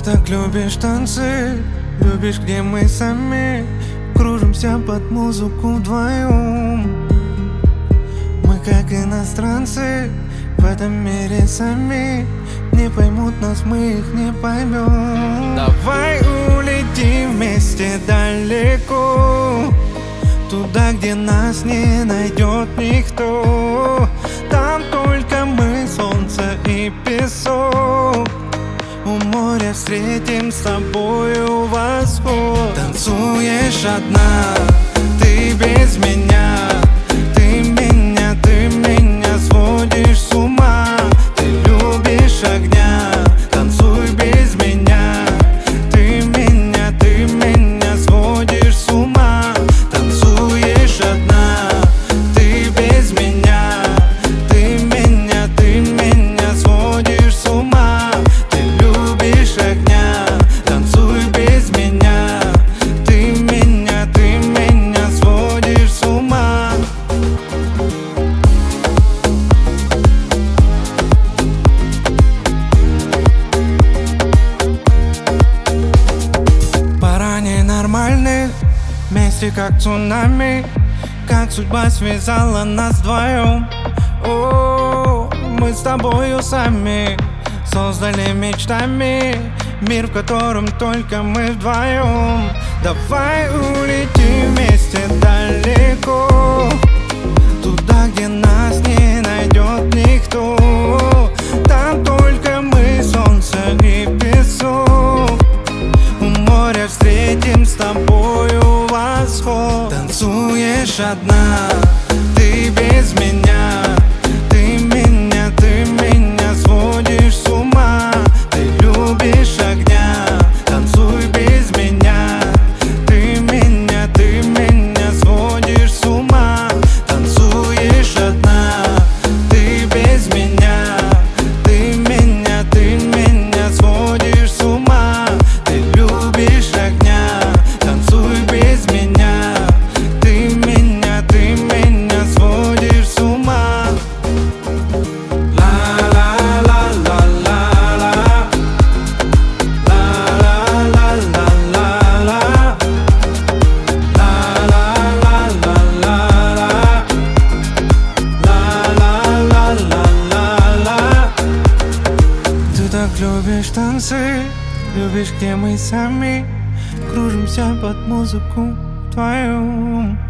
так любишь танцы, любишь, где мы сами кружимся под музыку вдвоем. Мы как иностранцы в этом мире сами, не поймут нас, мы их не поймем. Давай улетим вместе далеко, туда, где нас не найдет никто. Там только мы, солнце и песок. У моря встретим с тобою восход. Танцуешь одна, ты без меня. Ты меня сводишь с ума. Ты любишь огня, танцуй без меня. Ты меня сводишь с ума. Танцуешь одна, ты без меня. Ты меня сводишь с ума. Ты любишь огня, танцуй без меня. Ты меня сводишь с ума. Пора ненормальных, вместе как цунами, как судьба связала нас вдвоем. О, мы с тобою сами создали мечтами мир, в котором только мы вдвоем. Давай улетим вместе далеко, туда, где нас не найдет никто. Там только мы, солнце и песок. У моря встретим с тобою восход. Танцуешь одна, ты без меня. Ты меня сводишь с ума. Ты любишь огня, танцуй без меня. Ты меня сводишь с ума. Танцуешь одна, ты без меня. Ты меня сводишь с ума. Ты любишь огня, танцуй без меня. Ты меня сводишь с ума. Ты так любишь танцы, любишь, где мы сами кружимся под музыку вдвоем.